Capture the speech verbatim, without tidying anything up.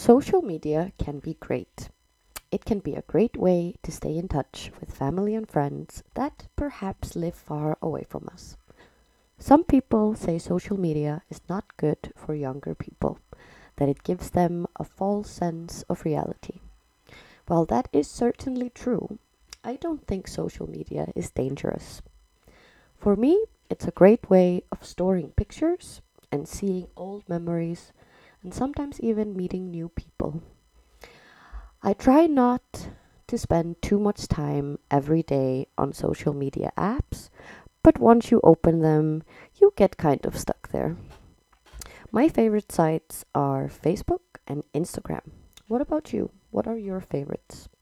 Social media can be great. It can be a great way to stay in touch with family and friends that perhaps live far away from us. Some people say social media is not good for younger people, that it gives them a false sense of reality. While that is certainly true, I don't think social media is dangerous. For me, it's a great way of storing pictures and seeing old memories and sometimes even meeting new people. I try not to spend too much time every day on social media apps, but once you open them, you get kind of stuck there. My favorite sites are Facebook and Instagram. What about you? What are your favorites?